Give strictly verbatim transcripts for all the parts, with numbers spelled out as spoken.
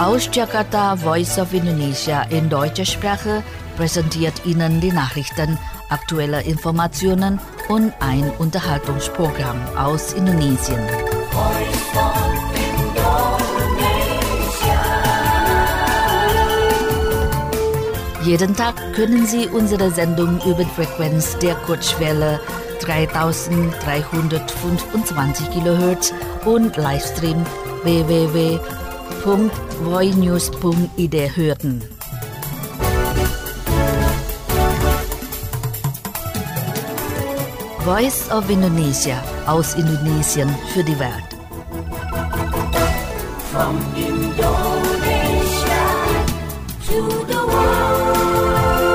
Aus Jakarta, Voice of Indonesia in deutscher Sprache präsentiert Ihnen die Nachrichten, aktuelle Informationen und ein Unterhaltungsprogramm aus Indonesien. Voice of Indonesia. Jeden Tag können Sie unsere Sendung über die Frequenz der Kurzwelle dreitausenddreihundertfünfundzwanzig Kilohertz und Livestream w w w punkt voinews punkt i d hören. Voice of Indonesia aus Indonesien für die Welt. From Indonesia to the world.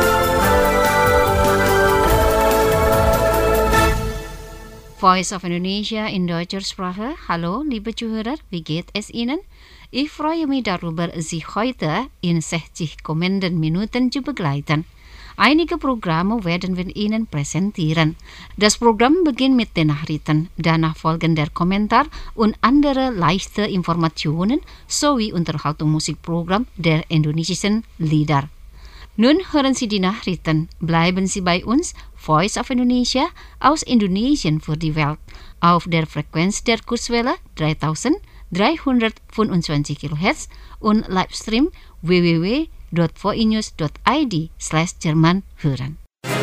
Voice of Indonesia in deutscher Sprache. Hallo, liebe Zuhörer, wie geht es Ihnen? Ich freue mich darüber, Sie heute in sechzig kommenden Minuten zu begleiten. Einige Programme werden wir Ihnen präsentieren. Das Programm beginnt mit den Nachrichten, danach folgen der Kommentar und andere leichte Informationen sowie Unterhaltungsmusikprogramm der indonesischen Lieder. Nun hören Sie die Nachrichten. Bleiben Sie bei uns, Voice of Indonesia aus Indonesien für die Welt, auf der Frequenz der Kurzwelle dreitausenddreihundertfünfundzwanzig Kilohertz und Livestream w w w punkt voinews punkt i d slash Jerman hören.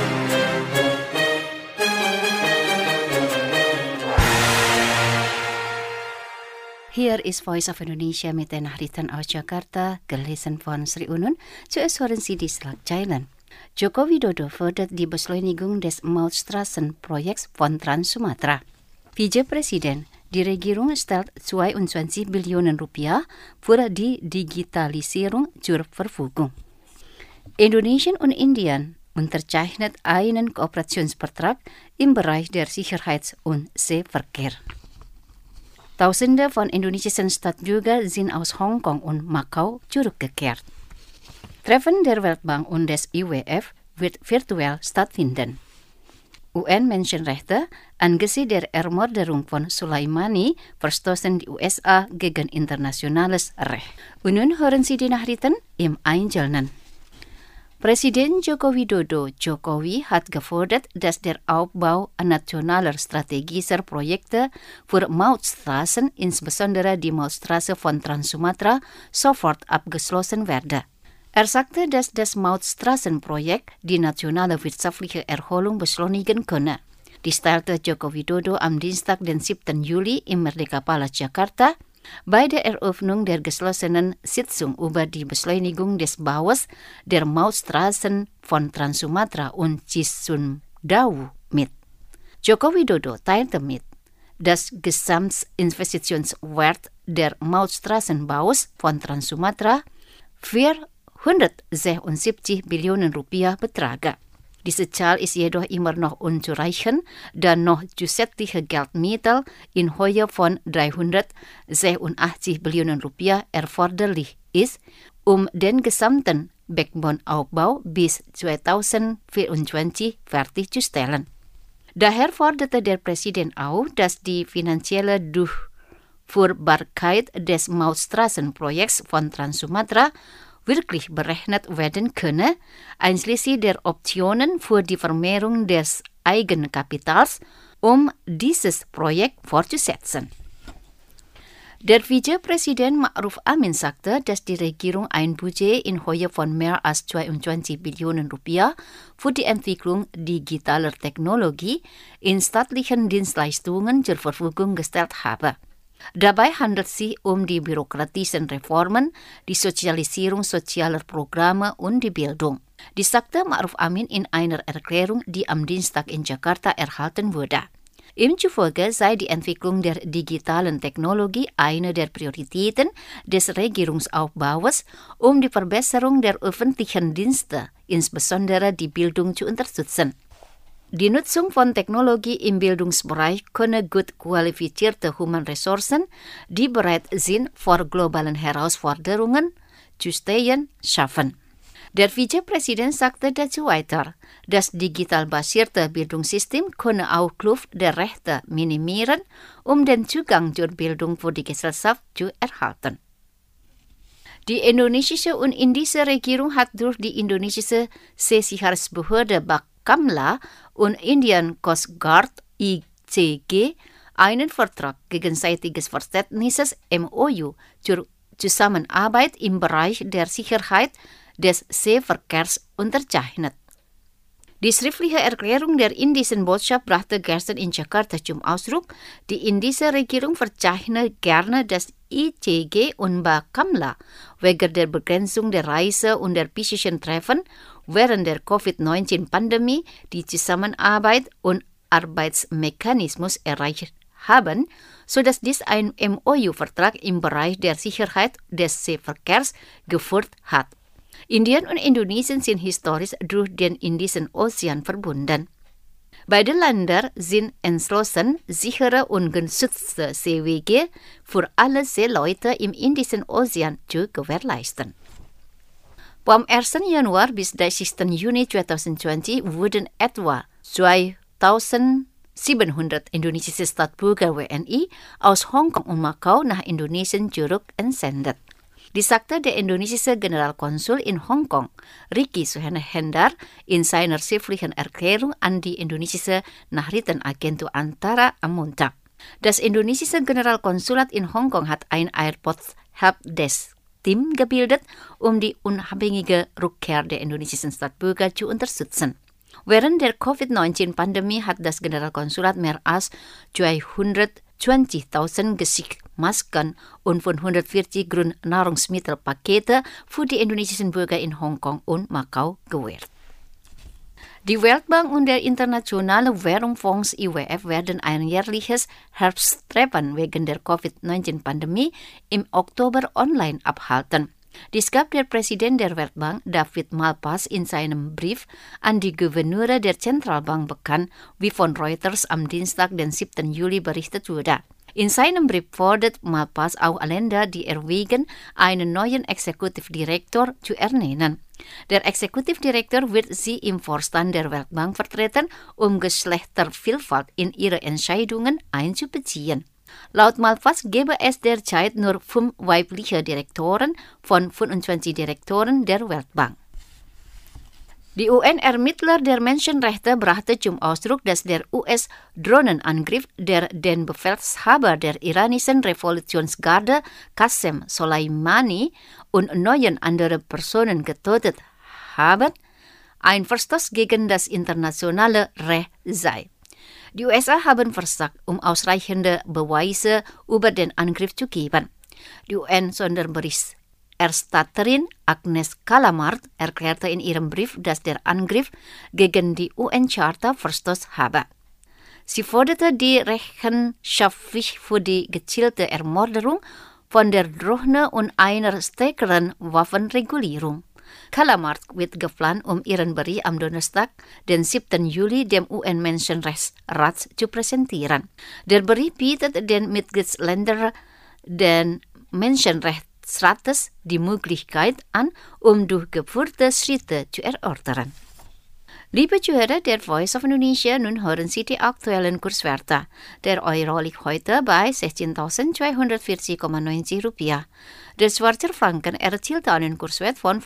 Hier ist Voice of Indonesia mit den Nachrichten aus Jakarta, gelesen von Sri Unun. Zuerst hören Sie die Schlagzeilen. Joko Widodo fördert die Beschleunigung des Mautstraßenprojekts von Trans-Sumatra. Vizepräsident, die Regierung stellt zweiundzwanzig Billionen Rupiah für die Digitalisierung zur Verfügung. Indonesien und Indien unterzeichnet einen Kooperationsvertrag im Bereich der Sicherheits- und Seeverkehr. Tausende von indonesischen Staatsbürgern sind aus Hongkong und Macau zurückgekehrt. Treffen der Weltbank und des I W F wird virtuell stattfinden. U N-Menschenrechte angesichts der Ermordung von Soleimani verstoßen die U S A gegen internationales Recht. Und nun hören Sie die Nachrichten im Einzelnen. Presiden Joko Widodo Jokowi hat gefordert, dass der Aufbau nationaler strategischer Projekte für Mautstraßen, insbesondere die Mautstraße von Trans-Sumatra, sofort abgeschlossen werde. Er sagte, dass das Mautstraßenprojekt die nationale wirtschaftliche Erholung beschleunigen könne. Dies teilte Joko Widodo am Dienstag, den siebten Juli im Merdeka Palace Jakarta bei der Eröffnung der geschlossenen Sitzung über die Beschleunigung des Baus der Mautstraßen von Trans-Sumatra und Cisumdawu mit. Joko Widodo teilte mit, das Gesamtinvestitionswert der Mautstraßenbaus von Trans-Sumatra vierhundertsechsundsiebzig Billionen Rupiah betrage. Diese Zahl ist jedoch immer noch unzureichend, da noch zusätzliche Geldmittel in Höhe von dreihundertsechsundachtzig Billionen Rupiah erforderlich ist, um den gesamten Backbone-Aufbau bis zweitausendvierundzwanzig fertigzustellen. Daher forderte der Präsident auch, dass die finanzielle Durchführbarkeit des Mautstraßenprojekts von Trans-Sumatra wirklich berechnet werden könne, einschließlich der Optionen für die Vermehrung des Eigenkapitals, um dieses Projekt fortzusetzen. Der Vizepräsident Ma'ruf Amin sagte, dass die Regierung ein Budget in Höhe von mehr als zweiundzwanzig Billionen Rupiah für die Entwicklung digitaler Technologie in staatlichen Dienstleistungen zur Verfügung gestellt habe. Dabei handelt es sich um die bürokratischen Reformen, die Sozialisierung sozialer Programme und die Bildung. Dies sagte Ma'ruf Amin in einer Erklärung, die am Dienstag in Jakarta erhalten wurde. Ihm zufolge sei die Entwicklung der digitalen Technologie eine der Prioritäten des Regierungsaufbaus, um die Verbesserung der öffentlichen Dienste, insbesondere die Bildung, zu unterstützen. Die Nutzung von Technologie im Bildungsbereich könne gut qualifizierte Humanressourcen, die bereit sind, vor globalen Herausforderungen zu stehen, schaffen. Der Vizepräsident sagte dazu weiter, das digital basierte Bildungssystem könne auch Kluft der Rechte minimieren, um den Zugang zur Bildung für die Gesellschaft zu erhalten. Die indonesische und indische Regierung hat durch die indonesische Seesicherheitsbehörde Bakamla und Indian Coast Guard I C G einen Vertrag gegenseitiges Verständnisses M O U zur Zusammenarbeit im Bereich der Sicherheit des Seeverkehrs unterzeichnet. Die schriftliche Erklärung der indischen Botschaft brachte gestern in Jakarta zum Ausdruck, die indische Regierung verzeichnet gerne, dass I C G und Bakamla wegen der Begrenzung der Reise und der physischen Treffen während der Covid neunzehn Pandemie die Zusammenarbeit und Arbeitsmechanismus erreicht haben, sodass dies ein M O U-Vertrag im Bereich der Sicherheit des Seeverkehrs geführt hat. Indien und Indonesien sind historisch durch den Indischen Ozean verbunden. Beide Länder sind entschlossen, sichere und geschützte Seewege für alle Seeleute im Indischen Ozean zu gewährleisten. Vom ersten Januar bis dreißigsten Juni zweitausendzwanzig wurden etwa zweitausendsiebenhundert indonesische Staatsbürger W N I aus Hongkong und Macau nach Indonesien zurück entsendet. Dies sagte der indonesische Generalkonsul in Hongkong, Ricky Suhana-Hendar, in seiner schriftlichen Erklärung an die indonesische Nachrichtenagentur Antara am Montag. Das indonesische Generalkonsulat in Hongkong hat ein Airport-Helpdesk-Team gebildet, um die unabhängige Rückkehr der indonesischen Staatsbürger zu unterstützen. Während der Covid neunzehn Pandemie hat das Generalkonsulat mehr als zweihundertzwanzigtausend Gesichtsmasken und fünfhundertvierzig Grundnahrungsmittelpakete für die indonesischen Bürger in Hongkong und Macau gewährt. Die Weltbank und der Internationale Währungsfonds I W F werden ein jährliches Herbsttreffen wegen der Covid neunzehn Pandemie im Oktober online abhalten. Dies gab der Präsident der Weltbank, David Malpass, in seinem Brief an die Gouverneure der Zentralbank bekannt, wie von Reuters am Dienstag, den siebten Juli, berichtet wurde. In seinem Brief fordert Malpass auch Länder, die erwägen, einen neuen Exekutivdirektor zu ernennen. Der Exekutivdirektor wird sie im Vorstand der Weltbank vertreten, um Geschlechtervielfalt in ihre Entscheidungen einzubeziehen. Laut Malpass gäbe es derzeit nur fünf weibliche Direktoren von fünfundzwanzig Direktoren der Weltbank. Die U N-Ermittler der Menschenrechte brachte zum Ausdruck, dass der U S-Drohnenangriff, der den Befehlshaber der iranischen Revolutionsgarde Qasem Soleimani und neun andere Personen getötet haben, ein Verstoß gegen das internationale Recht sei. Die U S A haben versagt, um ausreichende Beweise über den Angriff zu geben. Die U N-Sonderberichterstatterin Agnes Kalamard erklärte in ihrem Brief, dass der Angriff gegen die U N-Charta Verstoß habe. Sie forderte die Rechenschaft für die gezielte Ermordung von der Drohne und einer stärkeren Waffenregulierung. Kalamard wird geplant, um ihren Bericht am Donnerstag, den siebten Juli, dem U N-Menschenrechtsrat zu präsentieren. Der Bericht bietet den Mitgliedsländern den Menschenrechtsrates die Möglichkeit an, um durchgeführte Schritte zu erörtern. Liebe Zuhörer der Voice of Indonesia, nun hören Sie die aktuellen Kurswerte. Der Euro liegt heute bei sechzehntausendzweihundertvierzig Komma neunzig Rupiah. Der Schweizer Franken erzielte einen Kurswert von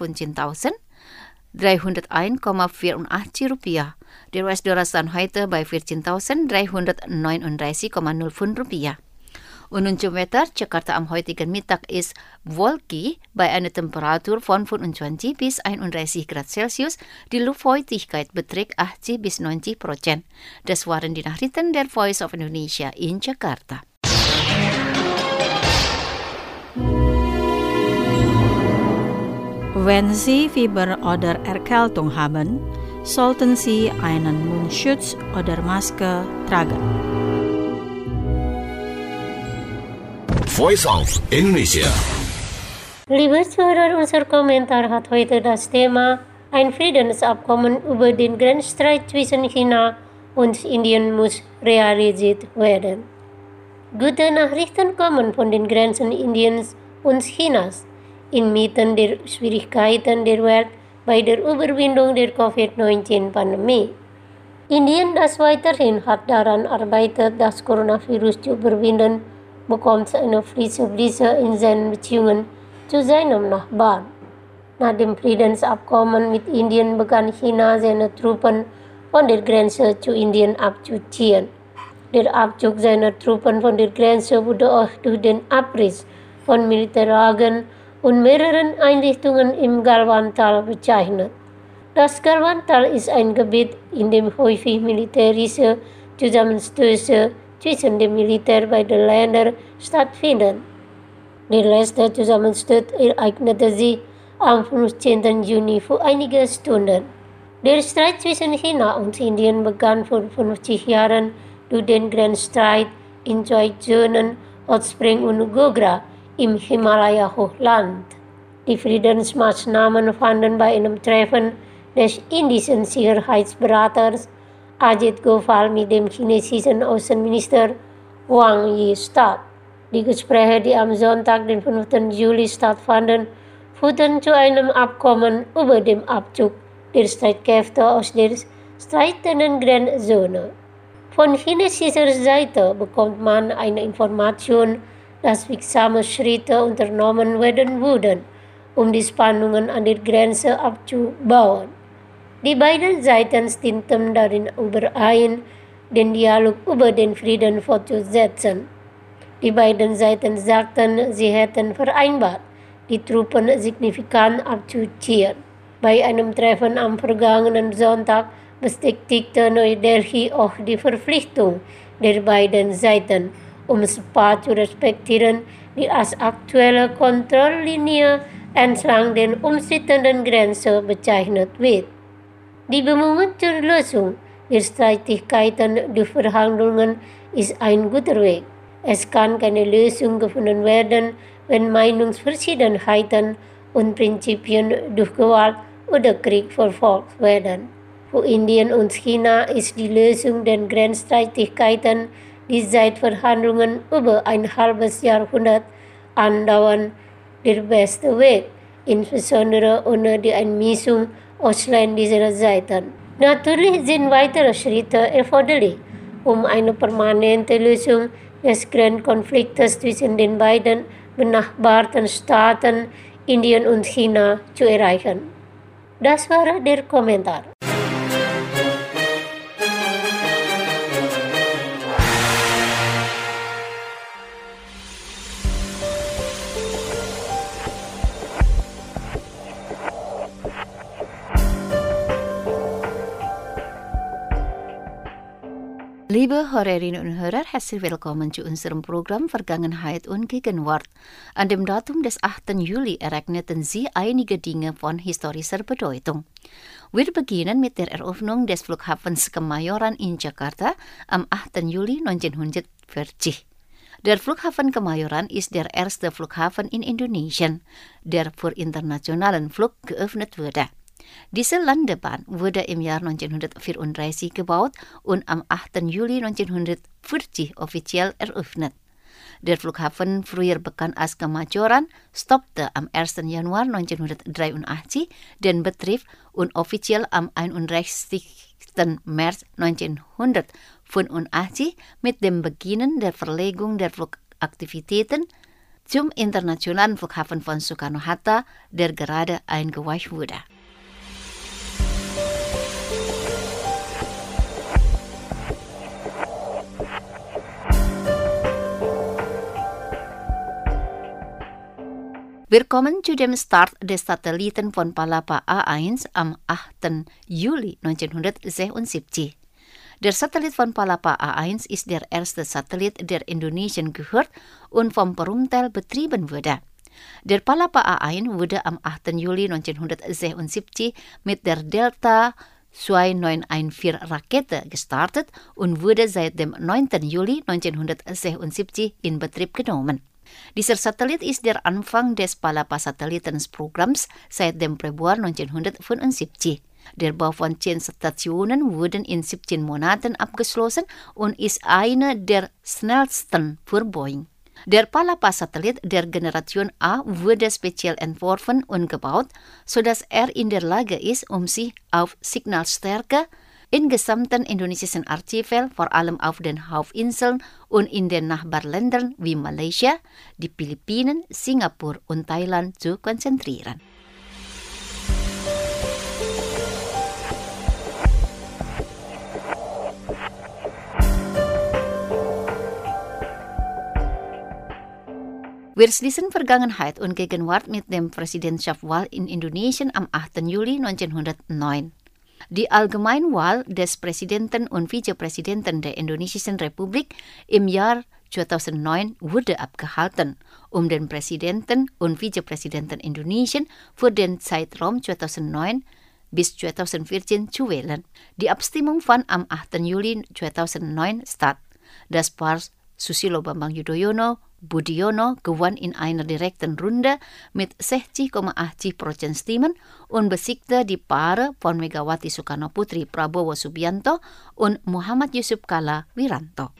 fünfzehntausenddreihunderteins Komma vierundachtzig Rupiah. Der U S-Dollar stand heute bei vierzehntausenddreihundertneununddreißig Komma null fünf Rupiah. Und nun zum Wetter. Jakarta am heutigen Mittag ist wolkig bei einer Temperatur von fünfundzwanzig bis einunddreißig Grad Celsius. Die Luftfeuchtigkeit beträgt achtzig bis neunzig Prozent. Das waren die Nachrichten der Voice of Indonesia in Jakarta. Wenn Sie Fieber oder Erkältung haben, sollten Sie einen Mundschutz oder Maske tragen. Voice of Indonesia. Liebe Zuhörer, unser Kommentar hat heute das Thema: Ein Friedensabkommen über den Grenzstreit zwischen China und Indien muss realisiert werden. Gute Nachrichten kommen von den Grenzen Indiens und Chinas inmitten der Schwierigkeiten der Welt bei der Überwindung der Covid neunzehn Pandemie. Indien, das weiterhin hart daran arbeitet, das Coronavirus zu überwinden, bekommt eine frische Brise in seinen Beziehungen zu seinem Nachbarn. Nach dem Friedensabkommen mit Indien begann China seine Truppen von der Grenze zu Indien abzuziehen. Der Abzug seiner Truppen von der Grenze wurde auch durch den Abriss von Militärlagern und mehreren Einrichtungen im Galwan-Tal bezeichnet. Das Galwan-Tal ist ein Gebiet, in dem häufig militärische Zusammenstöße zwischen dem Militär beider Länder stattfinden. Der letzte Zusammenstoß ereignete sich am fünfzehnten Juni für einige Stunden. Der Streit zwischen China und Indien begann vor fünfzig Jahren durch den Grenzstreit in zwei Zonen, Hot Spring und Gogra, im Himalaya-Hochland. Die Friedensmaßnahmen fanden bei einem Treffen des indischen Sicherheitsberaters Ajit Gopal mit dem chinesischen Außenminister Wang Yi statt. Die Gespräche, die am Sonntag, den fünften Juli stattfanden, führten zu einem Abkommen über den Abzug der Streitkräfte aus der streitenden Grenzzone. Von chinesischer Seite bekommt man eine Information, dass wirksame Schritte unternommen werden würden, um die Spannungen an der Grenze abzubauen. Die beiden Seiten stimmten darin überein, den Dialog über den Frieden fortzusetzen. Die beiden Seiten sagten, sie hätten vereinbart, die Truppen signifikant abzuziehen. Bei einem Treffen am vergangenen Sonntag bestätigte Neu-Delhi auch die Verpflichtung der beiden Seiten, um Spa zu respektieren, die als aktuelle Kontrolllinie entlang der umstrittenen Grenze bezeichnet wird. Die Bemühungen zur Lösung der Streitigkeiten durch Verhandlungen ist ein guter Weg. Es kann keine Lösung gefunden werden, wenn Meinungsverschiedenheiten und Prinzipien durch Gewalt oder Krieg verfolgt werden. Für Indien und China ist die Lösung der Grenzstreitigkeiten, die seit Verhandlungen über ein halbes Jahrhundert andauern, der beste Weg, insbesondere ohne die Einmischung ausländischer Seiten. Natürlich sind weitere Schritte erforderlich, um eine permanente Lösung des Grenzkonfliktes zwischen den beiden benachbarten Staaten Indien und China zu erreichen. Das war der Kommentar. Liebe Hörerinnen und Hörer, herzlich willkommen zu unserem Programm Vergangenheit und Gegenwart. An dem Datum des achten Juli ereigneten sie einige Dinge von historischer Bedeutung. Wir beginnen mit der Eröffnung des Flughafens Kemayoran in Jakarta am achten Juli neunzehnhundertvierzig. Der Flughafen Kemayoran ist der erste Flughafen in Indonesien, der für internationalen Flug geöffnet wurde. Diese Landebahn wurde im Jahr neunzehnhundertvierunddreißig gebaut und am achten Juli neunzehnhundertvierzig offiziell eröffnet. Der Flughafen, früher bekannt als Kemayoran, stoppte am ersten Januar neunzehnhundertdreiundachtzig den Betrieb und offiziell am einunddreißigsten März neunzehnhundertfünfundachtzig mit dem Beginn der Verlegung der Flugaktivitäten zum internationalen Flughafen von Soekarno-Hatta, der gerade eingeweiht wurde. Wir kommen zu dem Start des Satelliten von Palapa A eins am achten Juli neunzehnhundertsechsundsiebzig. Der Satellit von Palapa A eins ist der erste Satellit, der Indonesien gehört und vom Perumtel betrieben wurde. Der Palapa A eins wurde am achten Juli neunzehnhundertsechsundsiebzig mit der Delta neunhundertvierzehn Rakete gestartet und wurde seit dem neunten Juli neunzehnhundertsechsundsiebzig in Betrieb genommen. Dieser Satellit ist der Anfang des Palapa-Satellitenprogramms seit dem Februar neunzehnhundertfünfundsiebzig. Der Bau von zehn Stationen wurde in siebzehn Monaten abgeschlossen und ist eine der schnellsten für Boeing. Der Palapa-Satellit der Generation A wurde speziell entworfen und gebaut, sodass er in der Lage ist, um sich auf Signalstärke In gesamten indonesischen Archivel, vor allem auf den Hauptinseln und in den Nachbarländern wie Malaysia, die Philippinen, Singapur und Thailand zu konzentrieren. Wir schließen Vergangenheit und Gegenwart mit dem Präsidentschaftswahl in Indonesien am achten Juli neunzehnhundertneun. Die Allgemeinwahl des Präsidenten und Vizepräsidenten der Indonesischen Republik im Jahr zweitausendneun wurde abgehalten, um den Präsidenten und Vizepräsidenten Indonesien für den Zeitraum zweitausendneun bis zweitausendvierzehn zu wählen. Die Abstimmung fand am achten Juli zweitausendneun statt. Das Paar Susilo Bambang Yudhoyono Budiono gewann in einer direkten Runde mit sechzig Komma achtzig Prozent Stimmen und besiegte die Paare von Megawati Soekarno-Putri Prabowo Subianto und Muhammad Yusuf Kalla Wiranto.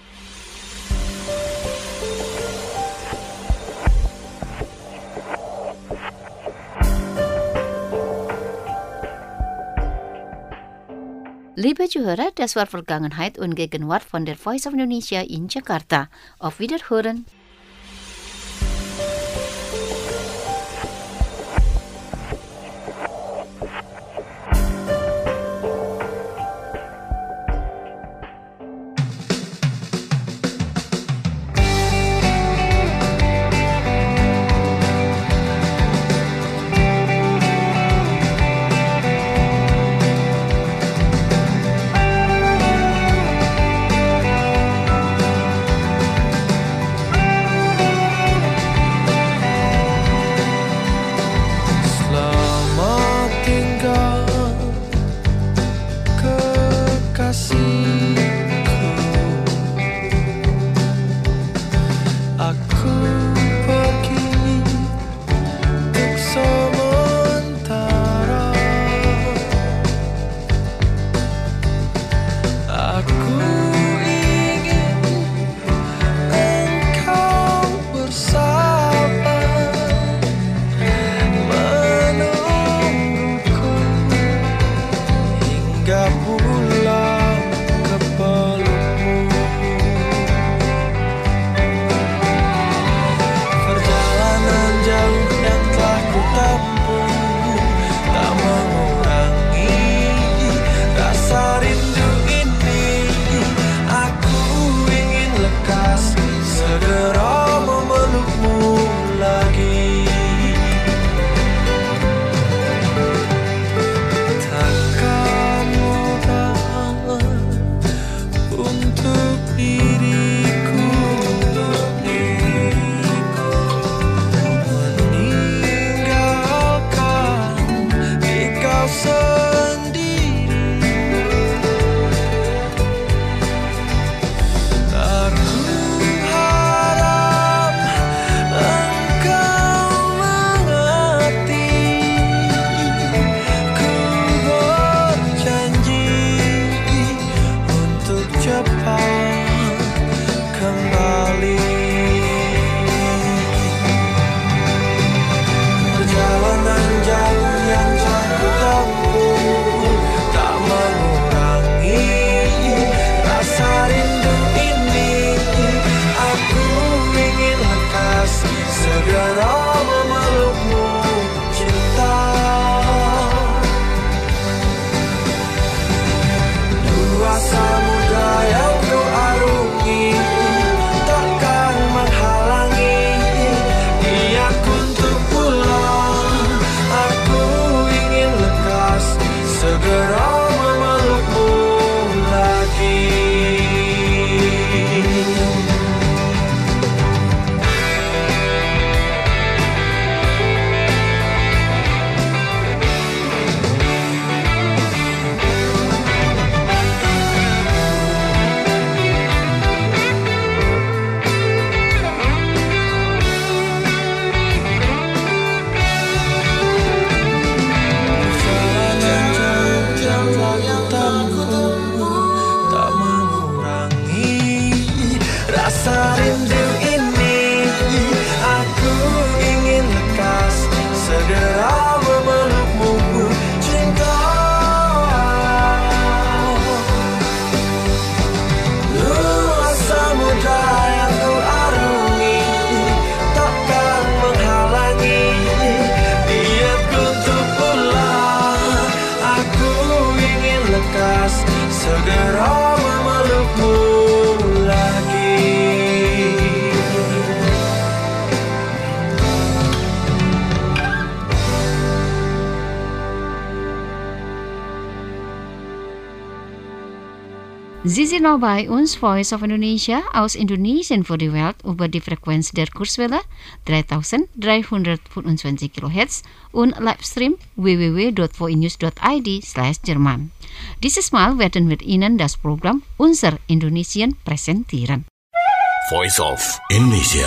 Liebe Zuhörer, das war Vergangenheit und Gegenwart von der Voice of Indonesia in Jakarta. Auf Wiederhören. Segera memelukmu cinta. Sie sind noch bei uns, Voice of Indonesia, aus Indonesien für die Welt über die Frequenz der Kurzwelle dreitausenddreihundertfünfundzwanzig Kilohertz und Livestream w w w punkt voinews punkt i d slash Jerman. Dieses Mal werden wir Ihnen das Programm Unser Indonesien präsentieren. Voice of Indonesia.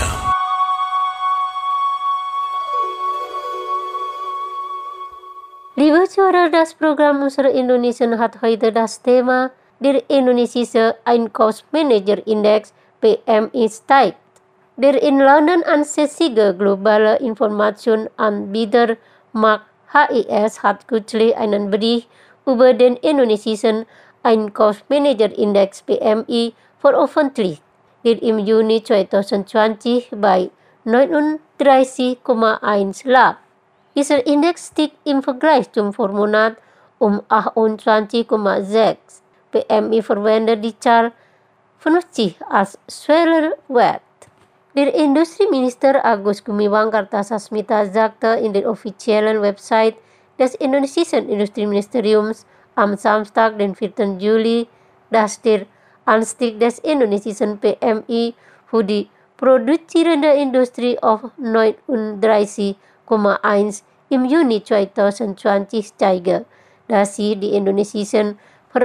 Liebe Zuhörer, das Programm Unser Indonesien hat heute das Thema Der indonesische Einkaufsmanager-Index P M I steigt. Der in London ansässige globale Informationsanbieter Markt H I S hat kürzlich einen Bericht über den indonesischen Einkaufsmanager-Index P M I veröffentlicht, der im Juni zwanzig zwanzig bei neununddreißig Komma eins lag. Dieser Index stieg im Vergleich zum Vormonat um achtundzwanzig Komma sechs. P M I verwendet die Zahl fünfzig als Schwellenwert. Der Industrieminister Agus Gumiwang Kartasasmita sagte in der offiziellen Website des indonesischen Industrieministeriums am Samstag, den vierten Juli, dass der Anstieg des indonesischen P M I für die produzierende Industrie auf neununddreißig Komma eins im Juni zwanzig zwanzig steige, da sie die indonesischen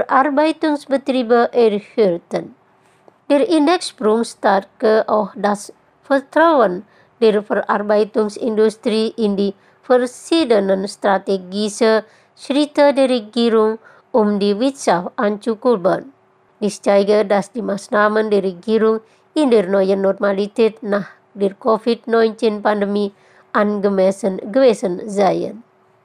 Verarbeitungsbetriebe erhöhten. Der Indexsprung stärkte auch das Vertrauen der Verarbeitungsindustrie in die verschiedenen strategischen Schritte der Regierung, um die Wirtschaft anzukurbeln. Dies zeige, dass die Maßnahmen der Regierung in der neuen Normalität nach der Covid neunzehn Pandemie angemessen gewesen seien.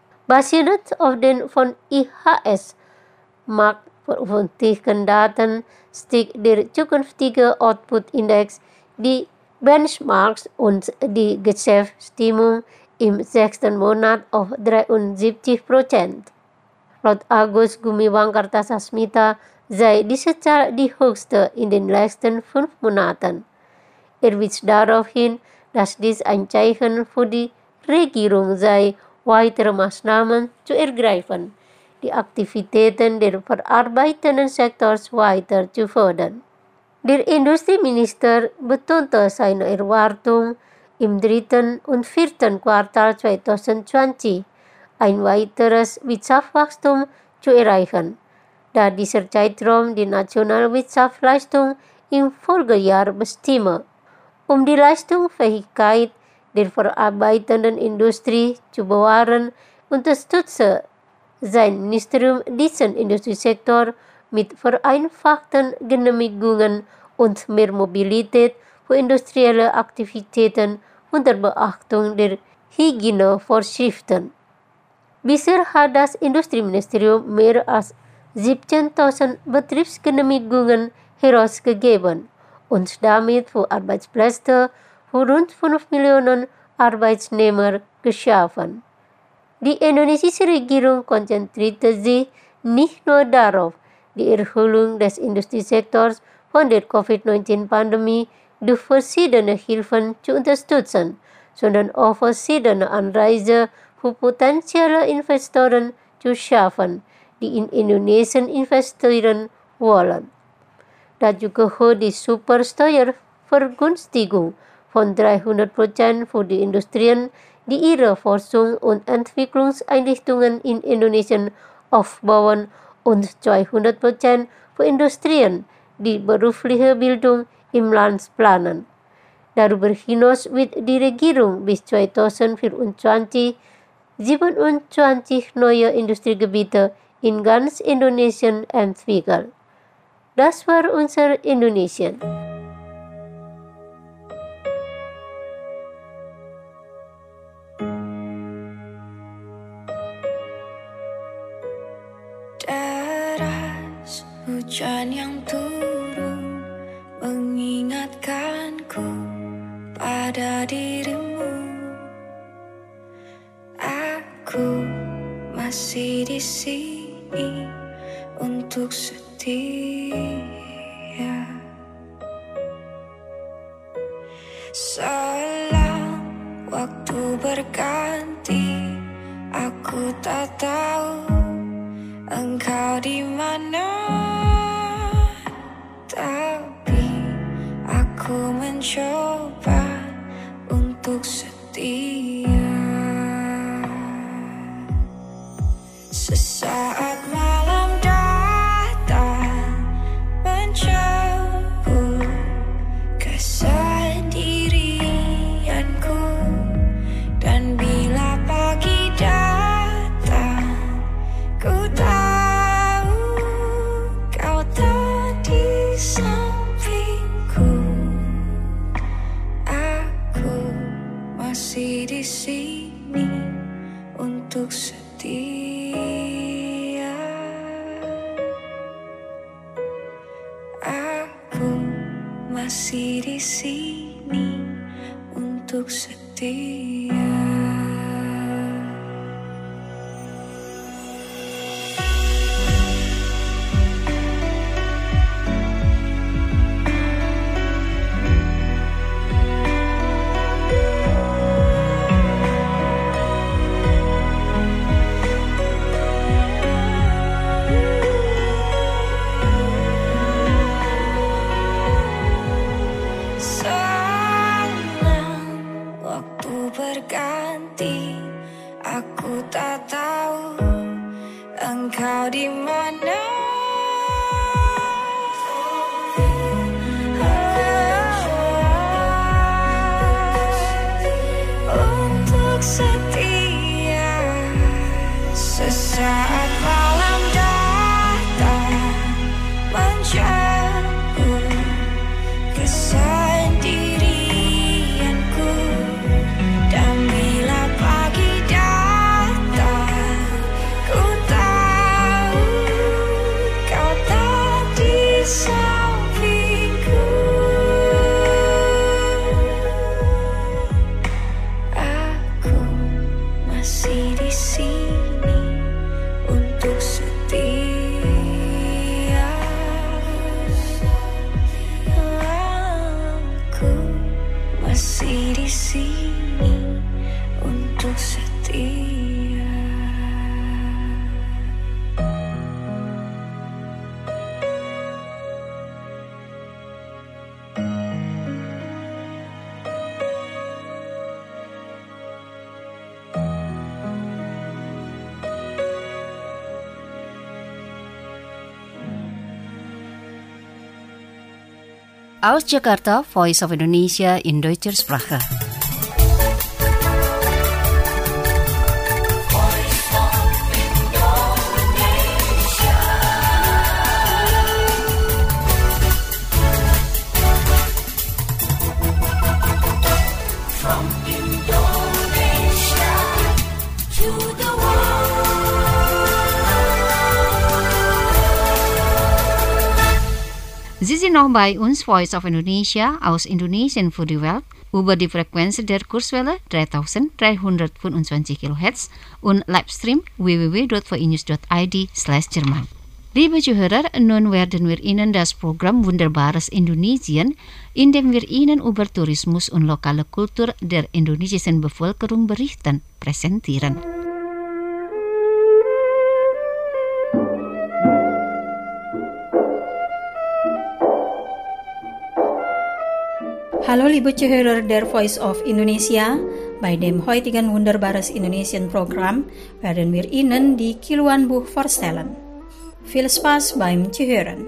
Basiert auf den von I H S Markt veröffentlichten Daten stieg der zukünftige Output-Index, die Benchmarks und die Geschäftsstimmung im sechsten Monat auf dreiundsiebzig Prozent. Laut Agus Gumiwang Kartasasmita sei diese Zahl die höchste in den letzten fünf Monaten. Er wies darauf hin, dass dies ein Zeichen für die Regierung sei, weitere Maßnahmen zu ergreifen, die Aktivitäten der verarbeitenden Sektors weiter zu fördern. Der Industrieminister betonte seine Erwartung, im dritten und vierten Quartal zwanzig zwanzig ein weiteres Wirtschaftswachstum zu erreichen, da dieser Zeitraum die nationale Wirtschaftsleistung im Folgejahr bestimme. Um die Leistungsfähigkeit der verarbeitenden Industrie zu bewahren, unterstütze sein Ministerium diesen Industriesektor mit vereinfachten Genehmigungen und mehr Mobilität für industrielle Aktivitäten unter Beachtung der Hygienevorschriften. Bisher hat das Industrieministerium mehr als siebzehntausend Betriebsgenehmigungen herausgegeben und damit für Arbeitsplätze für rund fünf Millionen Arbeitnehmer geschaffen. Die indonesische Regierung konzentrierte sich nicht nur darauf, die Erholung des Industriesektors von der Covid neunzehn Pandemie durch verschiedene Hilfen zu unterstützen, sondern auch verschiedene Anreize für potenzielle Investoren zu schaffen, die in Indonesien investieren wollen. Dazu gehört die Supersteuervergünstigung von dreihundert Prozent für die Industrien, die ihre Forschung- und Entwicklungseinrichtungen in Indonesien aufbauen, und zweihundert Prozent für Industrien, die berufliche Bildung im Land planen. Darüber hinaus wird die Regierung bis zwanzig vierundzwanzig siebenundzwanzig neue Industriegebiete in ganz Indonesien entwickeln. Das war unser Indonesien. Deras hujan yang turun mengingatkanku pada dirimu. Aku masih di sini untuk setia. Seolah waktu berganti, aku tak tahu engkau di mana. mencoba untuk setia. Sesaat malam datang menjemput kesendirianku, dan bila pagi datang ku tahu kau tak di sampingku. Aku masih di sini untuk setia. Masih di sini untuk setia. Berganti, aku tak tahu engkau di mana. Untuk setia, sesaat malam datang menjemput kesendirianku, dan bila pagi datang ku tahu kau tak di sampingku. Aku masih di sini untuk setia. Aku masih di sini untuk setia. Aus Jakarta, Voice of Indonesia in Deutscher Sprache. Sie sind noch bei uns, Voice of Indonesia, aus Indonesien für die Welt, über die Frequenz der Kurzwelle dreitausenddreihundertfünfundzwanzig Kilohertz und Livestream w w w dot v i news dot i d slash Jerman. Liebe Zuhörer, nun werden wir Ihnen das Programm Wunderbares Indonesien, in dem wir Ihnen über Tourismus und lokale Kultur der indonesischen Bevölkerung berichten, präsentieren. Hallo liebe Zuhörer der Voice of Indonesia, bei dem heutigen Wunderbares Indonesien Programm werden wir Ihnen die Kiluan-Buch vorstellen. Viel Spaß beim Zuhören.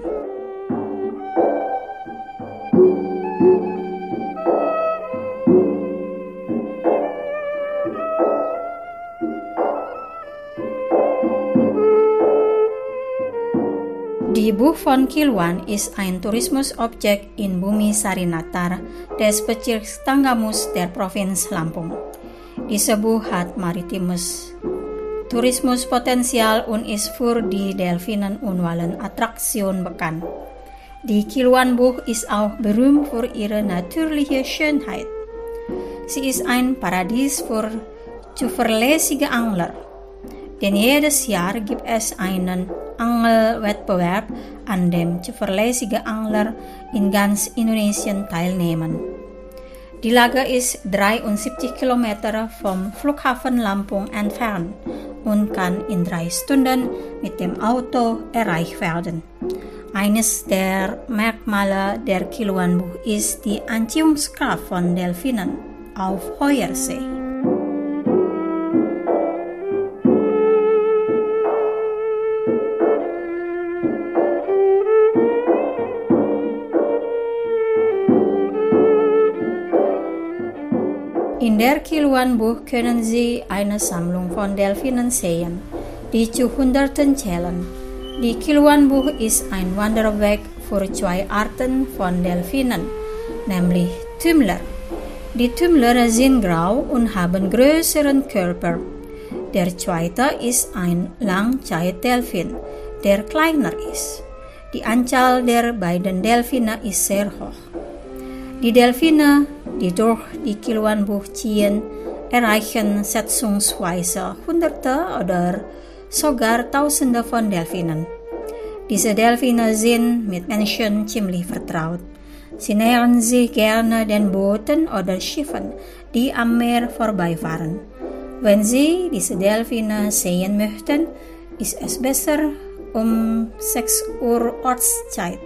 Die Buch von Kiluan ist ein Tourismusobjekt in Bumi Sarinatar des Bezirkstanggamus der Provinz Lampung. Diese Buch hat maritimes Tourismuspotenzial und ist für die Delfinen und Walenattraktion bekannt. Die Kiluan-Buch ist auch berühmt für ihre natürliche Schönheit. Sie ist ein Paradies für zuverlässige Angler, denn jedes Jahr gibt es einen Angelwettbewerb, an dem zuverlässige Angler in ganz Indonesien teilnehmen. Die Lage ist dreiundsiebzig Kilometer vom Flughafen Lampung entfernt und kann in drei Stunden mit dem Auto erreicht werden. Eines der Merkmale der Kiluan-Buch ist die Anziehungskraft von Delfinen auf hoher See. In der Kiluan-Buch können Sie eine Sammlung von Delfinen sehen, die zu Hunderten zählen. Die Kiluan-Buch ist ein Wanderweg für zwei Arten von Delfinen, nämlich Tümmler. Die Tümmler sind grau und haben größeren Körper. Der zweite ist ein Langzeitdelfin, der kleiner ist. Die Anzahl der beiden Delfine ist sehr hoch. Die Delfine, die durch die Kiluan-Buch ziehen, erreichen schätzungsweise Hunderte oder sogar Tausende von Delfinen. Diese Delfine sind mit Menschen ziemlich vertraut. Sie nähern sich gerne den Booten oder Schiffen, die am Meer vorbeifahren. Wenn Sie diese Delfine sehen möchten, ist es besser um sechs Uhr Ortszeit.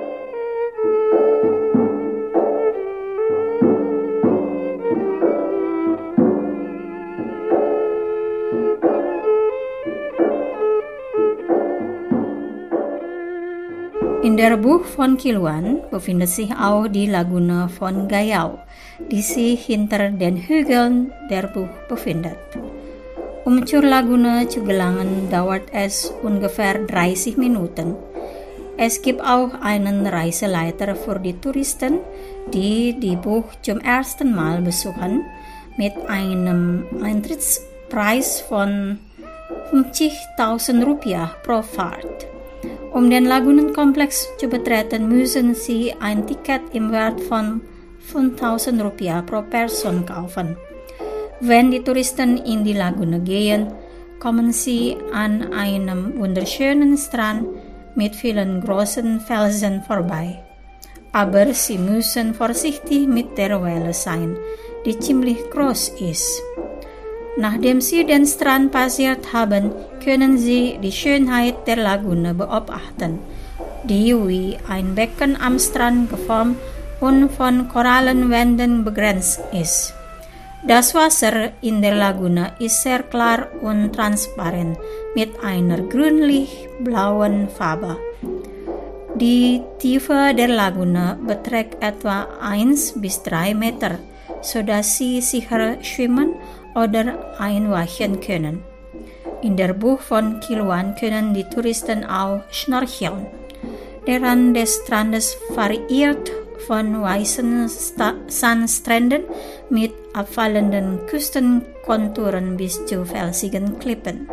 In der Bucht von Kiluan befindet sich auch die Lagune von Gayau, die sich hinter den Hügeln der Bucht befindet. Um zur Lagune zu gelangen, dauert es ungefähr dreißig Minuten. Es gibt auch einen Reiseleiter für die Touristen, die die Bucht zum ersten Mal besuchen, mit einem Eintrittspreis von fünfzigtausend Rupiah pro Fahrt. Um den Lagunenkomplex zu betreten, müssen Sie ein Ticket im Wert von fünftausend Rupiah pro Person kaufen. Wenn die Touristen in die Lagune gehen, kommen sie an einem wunderschönen Strand mit vielen großen Felsen vorbei. Aber Sie müssen vorsichtig mit der Welle sein, die ziemlich groß ist. Nachdem Sie den Strand passiert haben, können Sie die Schönheit der Lagune beobachten, die wie ein Becken am Strand geformt und von Korallenwänden begrenzt ist. Das Wasser in der Lagune ist sehr klar und transparent mit einer grünlich-blauen Farbe. Die Tiefe der Lagune beträgt etwa eins bis drei Meter, sodass Sie sicher schwimmen oder einweichen können. In der Bucht von Kiluan können die Touristen auch schnorcheln. Der Rand des Strandes variiert von weißen Sta- Sandstränden mit abfallenden Küstenkonturen bis zu felsigen Klippen.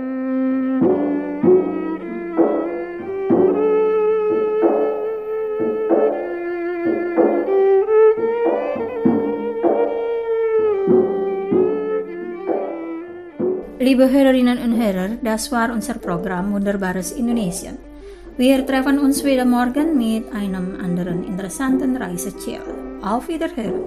Liebe Hörerinnen und Hörer, das war unser Programm Wunderbares Indonesien. Wir treffen uns wieder morgen mit einem anderen interessanten Reiseziel. Auf Wiederhören!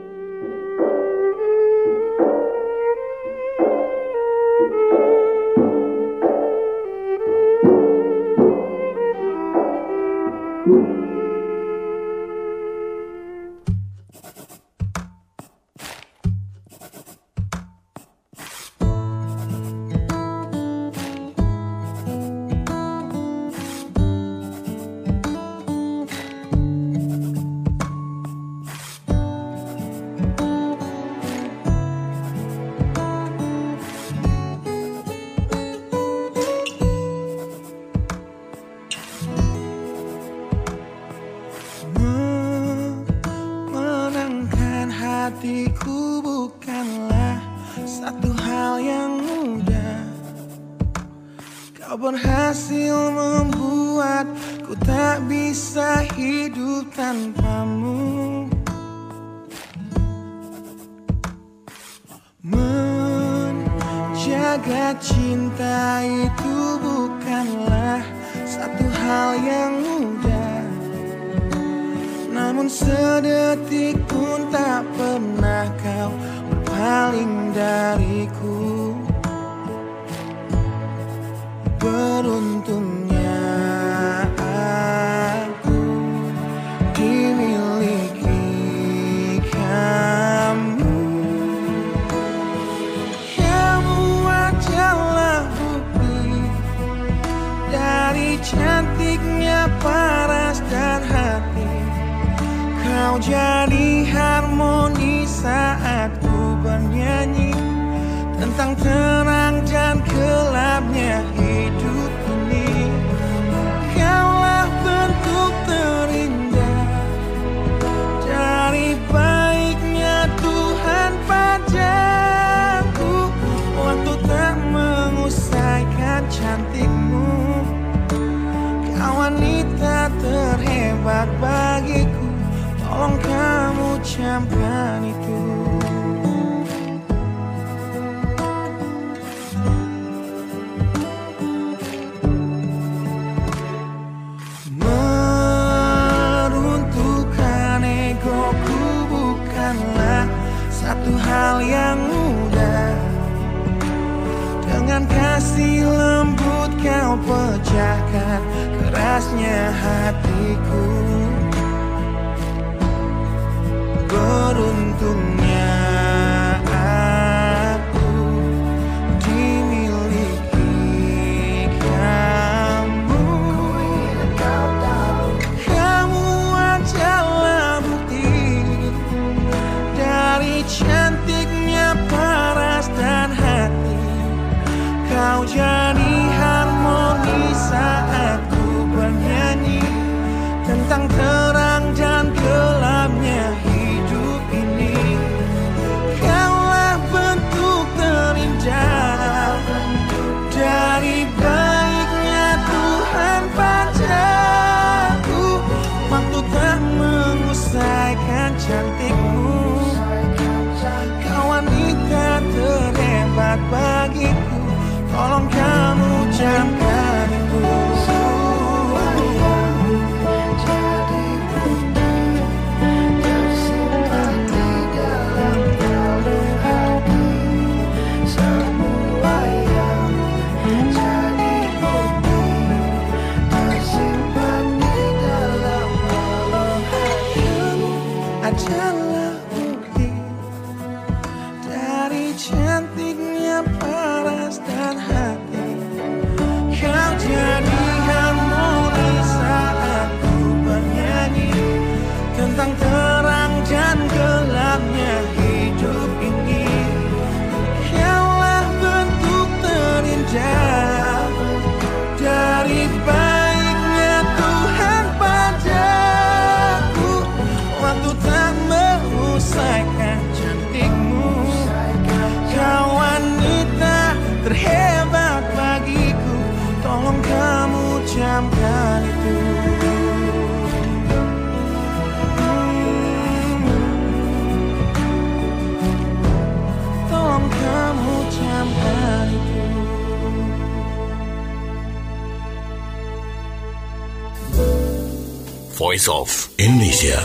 Hatiku bukanlah satu hal yang mudah. Kau berhasil membuatku tak bisa hidup tanpamu. Menjaga cinta itu bukanlah satu hal yang mudah. Namun sedetik pun tak pernah kau berpaling dariku. Beruntungnya Kau jadi harmoni saat ku bernyanyi tentang terang dan gelapnya hidup ini. Kaulah bentuk terindah dari baiknya Tuhan padaku. Waktu tak mengusaikan cantikmu, kau wanita terhebat bagiku. Tolong kamu camkan itu. Meruntuhkan egoku bukanlah satu hal yang mudah. Dengan kasih lembut kau pecahkan kerasnya hatiku. Beruntungnya aku dimiliki kamu. Kamu adalah bukti dari cantiknya paras dan hati. Kau jadi harmoni saat ku bernyanyi tentang terang dan gelapnya hidup ini. Kaulah bentuk terindah dari baiknya Tuhan padaku. Waktu tak mengusaikan cantikmu, kau wanita terhebat bagiku. Tolong kamu camkan itu. Jadi bunda tersimpan di dalam kalung hati. Semua yang jadi bukti tersimpan di dalam kalung hati. Adalah bukti dari cantiknya paras dan hati. Kau jadi harmoni saat ku bernyanyi tentang terang dan gelapnya hidup ini. Kaulah bentuk terindah dari baiknya Tuhan padaku. Waktu tak mengusaikan cantikmu, kau wanita terhebat bagiku. Tolong kamu camkan itu. Hmm. Tolong kamu camkan itu. Voice of Indonesia.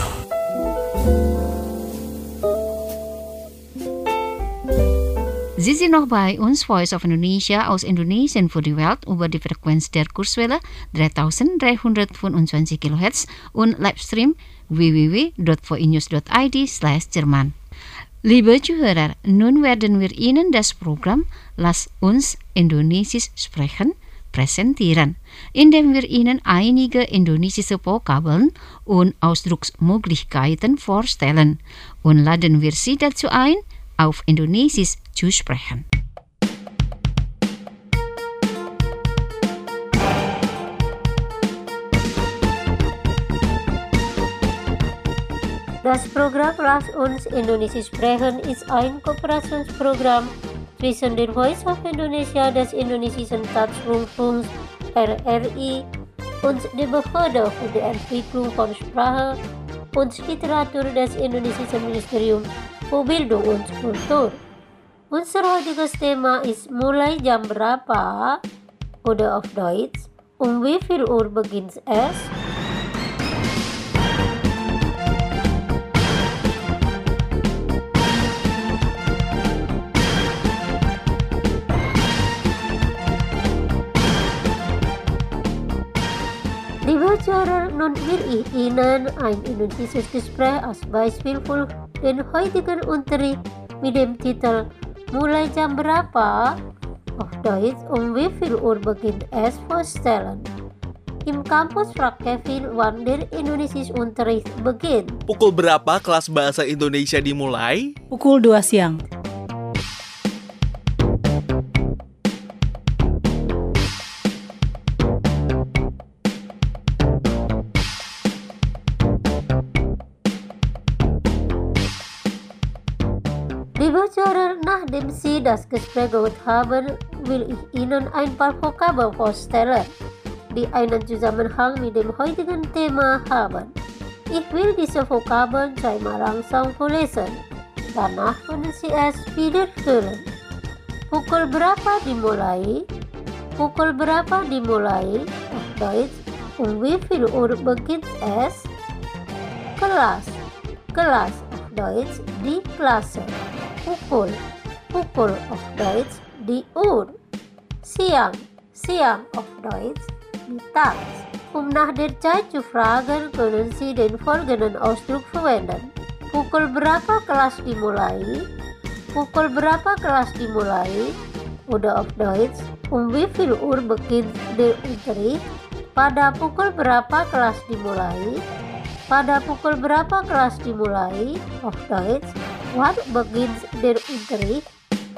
Sie sind noch bei uns, Voice of Indonesia aus Indonesien für die Welt über die Frequenz der Kurzwelle dreitausenddreihundertfünfundzwanzig Kilohertz und Livestream w w w punkt voinews punkt i d slash Jerman. Liebe Zuhörer, nun werden wir Ihnen das Programm Lass uns Indonesisch sprechen präsentieren, indem wir Ihnen einige indonesische Vokabeln und Ausdrucksmöglichkeiten vorstellen und laden wir Sie dazu ein, auf Indonesisch zu sprechen. Das Programm Lass uns Indonesisch sprechen ist ein Kooperationsprogramm zwischen der Voice of Indonesia des Indonesischen Staatsrundfunks R R I und der Behörde für die Entwicklung von Sprache und Literatur des Indonesischen Ministerium für Bildung und Kultur. Unser heutiges Thema ist mulai jam berapa oder auf Deutsch, um wie viel Uhr beginnt es? Liebe Zuhörer, nun will ich Ihnen ein indonesisches Gespräch als Beispiel für den heutigen Unterricht mit dem Titel Mulai jam berapa? Auf Deutsch, um wie viel Uhr beginnt es vorstellen. Im Campus fragt Kevin wann der Indonesisch-Unterricht beginnt. Pukul berapa kelas bahasa Indonesia dimulai? Pukul dua siang. Liebe Zuhörer, nachdem Sie das Gespräch gehört haben, will ich Ihnen ein paar Vokabeln vorstellen, die einen Zusammenhang mit dem heutigen Thema haben. Ich will diese Vokabeln zweimal langsam vorlesen. Danach können Sie es wiederholen. Pukul berapa dimulai? Pukul berapa dimulai? Auf Deutsch, um wie viel Uhr beginnt es? Kelas. Kelas. Auf Deutsch, die Klasse. Pukul. Pukul. Auf Deutsch, die Uhr. Siang. Siang. Auf Deutsch, mittags. Um nach der Zeit zu fragen, können Sie den folgenden Ausdruck verwenden. Pukul berapa kelas dimulai? Pukul berapa kelas dimulai? Oder auf Deutsch, um wie viel Uhr beginnt der Unterricht? Pada pukul berapa kelas dimulai? Pada pukul berapa kelas dimulai? Auf Deutsch, wann beginnt der Unterricht?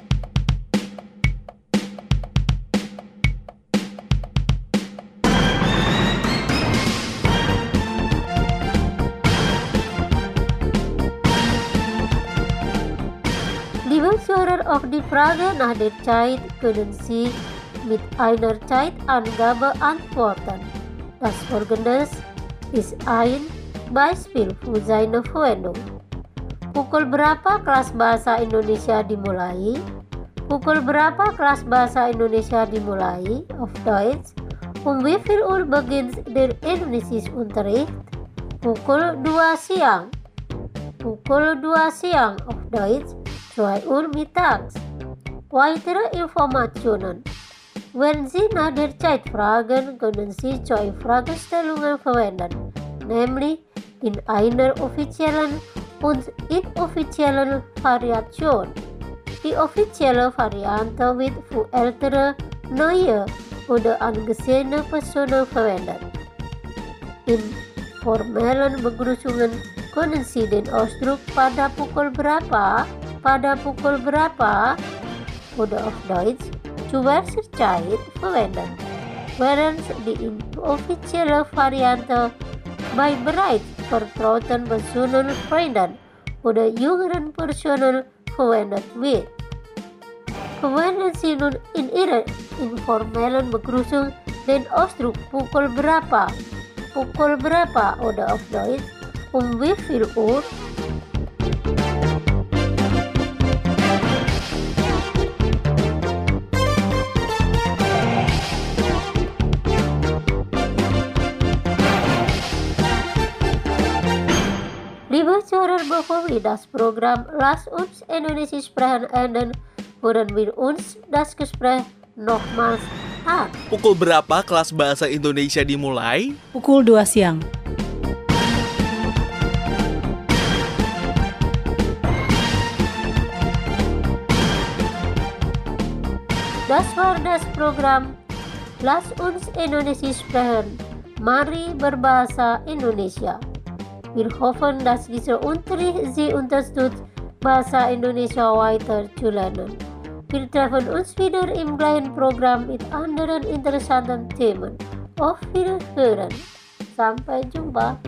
Liebe Zuhörer, auf die Frage nach der Zeit können Sie mit einer Zeitangabe antworten. Das folgende ist ein Beispiel für seine Verwendung. Pukul berapa kelas bahasa Indonesia dimulai? Pukul berapa kelas bahasa Indonesia dimulai? Auf Deutsch, um wie viel Uhr beginnt der Indonesisch-Unterricht? Pukul dua siang. Pukul dua siang. Auf Deutsch, zwei Uhr mittags. Weitere Informationen. Wenn Sie nach der Zeit fragen, können Sie zwei Fragestellungen verwenden, nämlich in einer offiziellen und inoffiziellen Variation. Die offizielle Variante wird für ältere, neue oder angesehene Personen verwendet. In formellen Begrüßungen können Sie den Ausdruck pada pukul berapa, pada pukul berapa oder auf Deutsch zu welcher Zeit verwenden, während die inoffizielle Variante bei bereits vertrauten Personen, Freunden oder jüngeren Personen verwendet wird. Verwenden Sie nun in Ihrer informellen Begrüßung den Ausdruck pukul berapa, pukul berapa oder auf Deutsch, um wie viel Uhr? Liebe Zuhörer, bevor wir das Programm Lass uns Indonesisch sprechen enden, hören wir uns das Gespräch nochmals an. Pukul berapa kelas bahasa Indonesia dimulai? Pukul dua siang. Das war das Programm Lass uns Indonesisch sprechen. Mari berbahasa Indonesia. Wir hoffen, dass dieser Unterricht Sie unterstützt, Bahasa Indonesia weiter zu lernen. Wir treffen uns wieder im gleichen Programm mit anderen interessanten Themen. Auf Wiederhören. Sampai jumpa.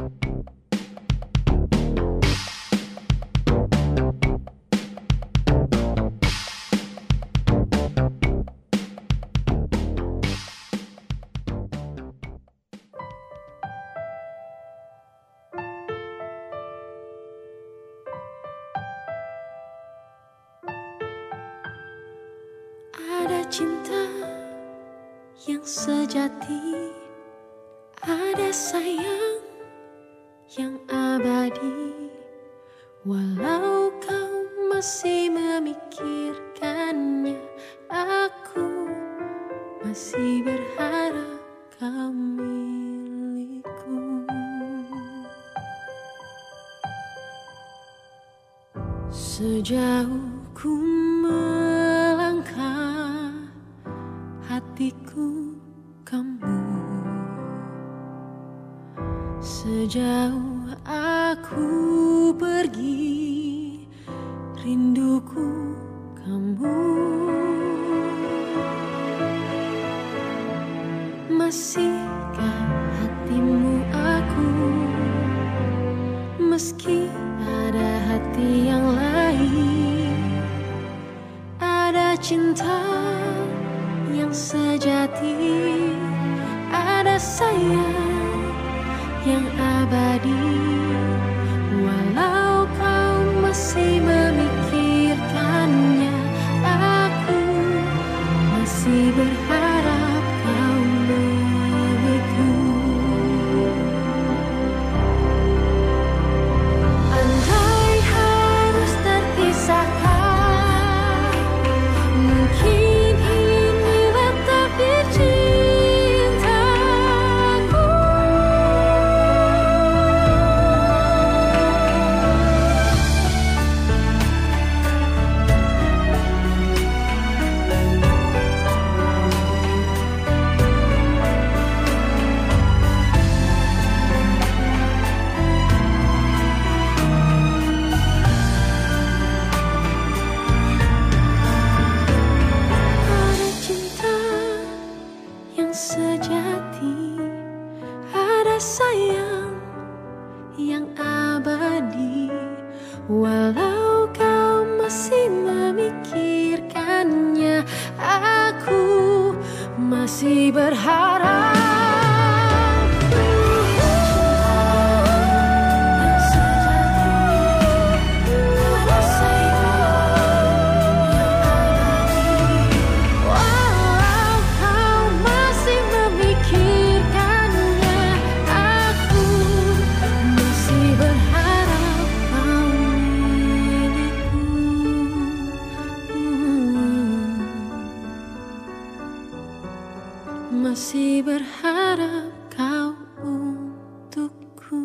Ada cinta yang sejati, ada sayang yang abadi. Walau kau masih memikirkannya, aku masih berharap kau milikku. Sejauh ku melangkah, hatiku kamu Sejauh aku pergi, rinduku kamu. Masihkah hatimu aku, meski ada hati yang lain? Ada cinta yang sejati, ada sayang yang abadi. Walau kau masih memikirkannya, aku masih berharap kau milikku. Andai harus terpisahkan, mungkin inilah takdir cintaku. Ada cinta yang sejati, ada sayang yang abadi. Walau kau masih memikirkannya, aku masih berharap. Walau kau masih memikirkannya, aku masih berharap kau milikku. Masih berharap kau untukku.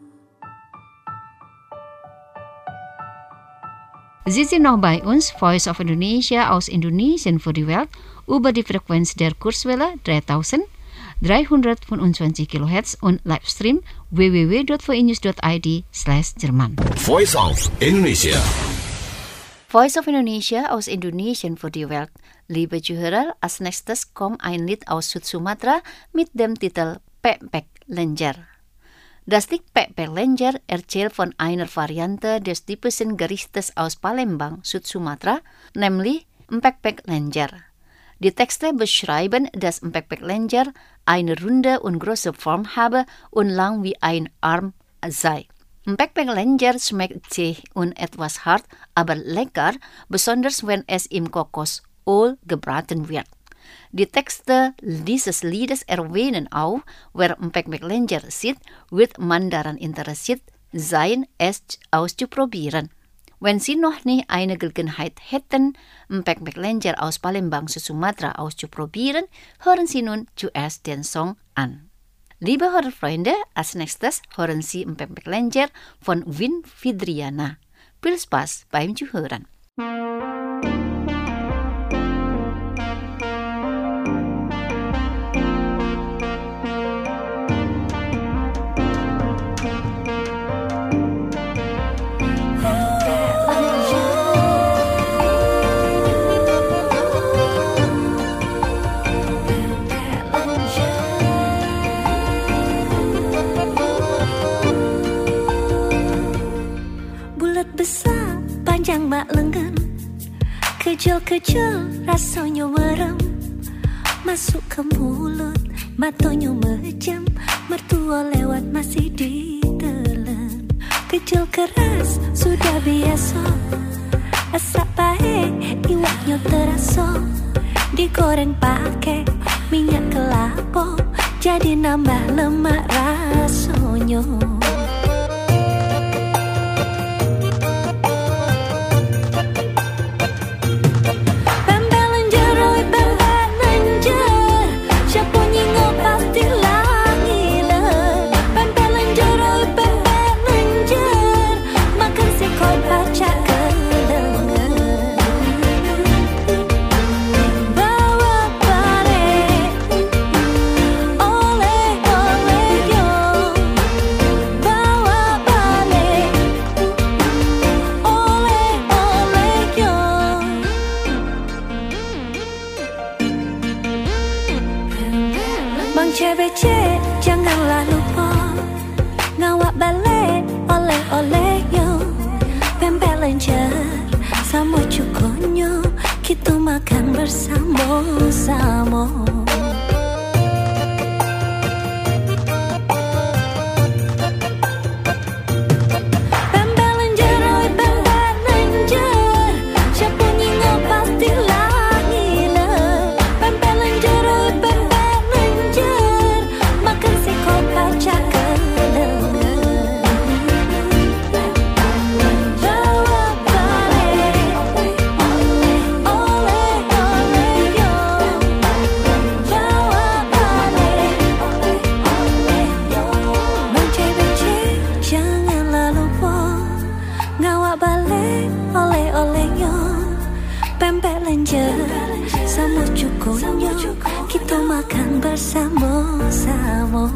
Sie sind noch bei uns, Voice of Indonesia aus Indonesien für die Welt, über die Frequenz der Kurzwelle dreitausenddreihundertfünfundzwanzig Kilohertz und Livestream w w w dot v news dot i d slash Jerman. Voice of Indonesia. Voice of Indonesia aus Indonesien für die Welt. Liebe Zuhörer, als nächstes kommt ein Lied aus Südsumatra mit dem Titel Pepek Lenjer. Das Lied Pepek Lenjer erzählt von einer Variante des typischen Gerichtes aus Palembang, Südsumatra, nämlich Pepek Lenjer. Die Texte beschreiben, dass Pepek Lenjer eine runde und große Form habe und lang wie ein Arm sei. Pepek Lenjer schmeckt zäh und etwas hart, aber lecker, besonders wenn es im Kokosöl gebraten wird. Die Texte dieses Liedes erwähnen auch, wer Pepek Lenjer sieht, wird man daran interessiert sein, es auszuprobieren. Wenn Sie noch nie eine Gelegenheit hätten, Pepek Lenjer aus Palembang, Sumatra auszuprobieren, hören Sie nun zuerst den Song an. Liebe Hörerfreunde, als nächstes hören Sie Pepek Lenjer von Win Fidriana. Viel Spaß beim Zuhören. Besar, panjang mak lengan, kecil-kecil rasanya merem, masuk ke mulut, matanya mejam, mertua lewat masih ditelan. Kecil keras sudah biasa, asap pahit iwaknya terasa, digoreng pakai minyak kelapa, jadi nambah lemak rasanya. Oleh oleh yo Mencebece janganlah lupa ngawak balik oleh-oleh yo pempek lenjer sama cukonyo kita makan bersama-sama. Sama cukonyo kita makan bersama-sama.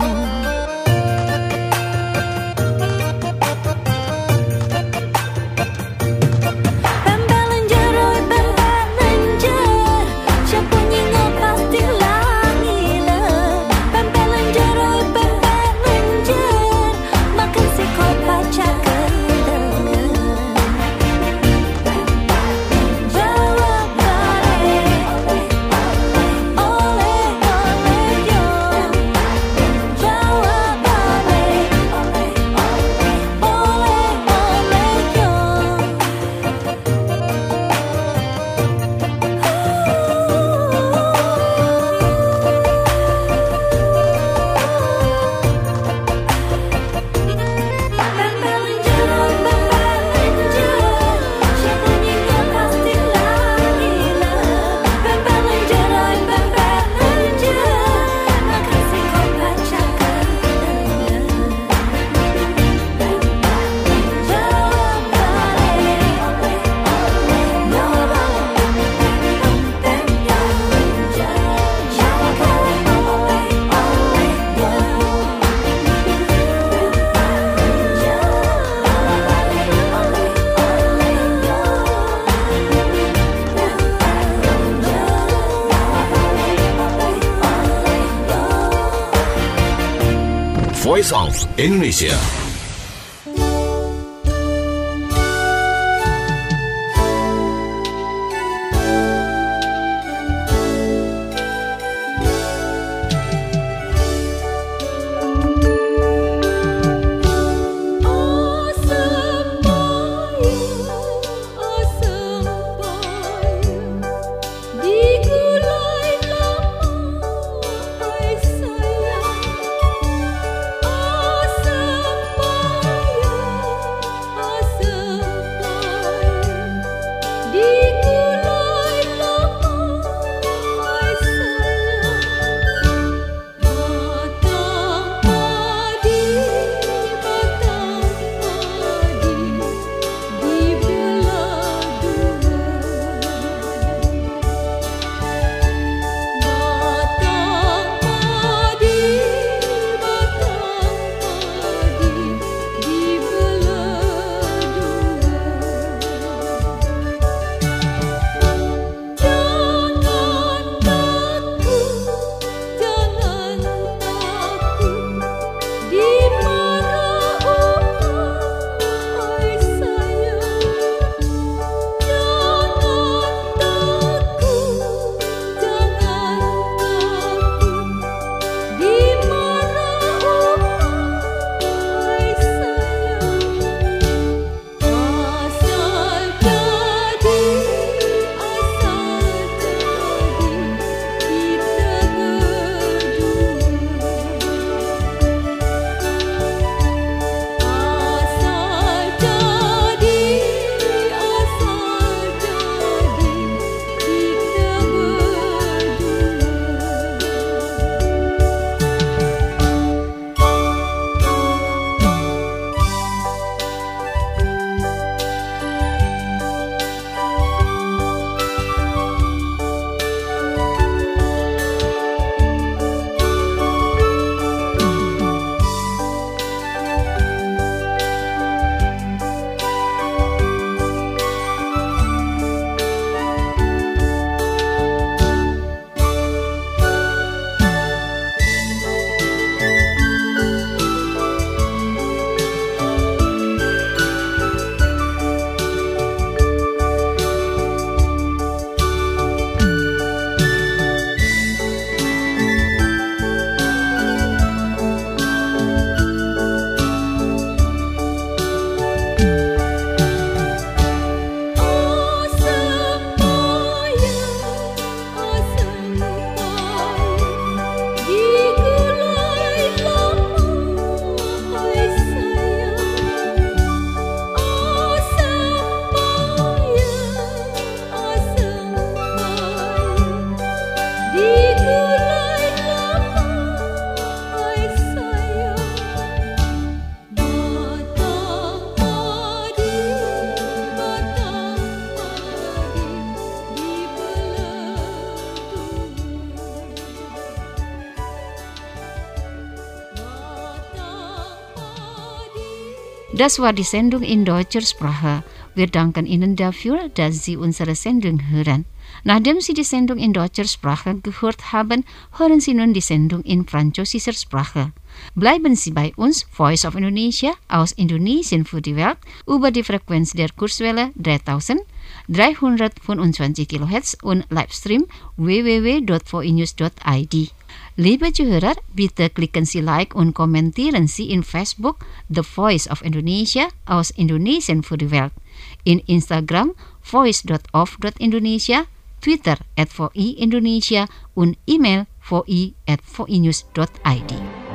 Voice of Indonesia. Oh Das war die Sendung in deutscher Sprache. Wir danken Ihnen dafür, dass Sie unsere Sendung hören. Nachdem Sie die Sendung in deutscher Sprache gehört haben, hören Sie nun die Sendung in französischer Sprache. Bleiben Sie bei uns, Voice of Indonesia, aus Indonesien für die Welt, über die Frequenz der Kurzwelle dreitausenddreihundertfünfundzwanzig Kilohertz und Livestream w w w dot v i news dot i d. Liebe Zuhörer, bitte klicken Sie Like und kommentieren Sie in Facebook The Voice of Indonesia aus Indonesien für die Welt, in Instagram voice dot of dot indonesia, Twitter at v i Indonesia und E-Mail v i at v i news dot i d.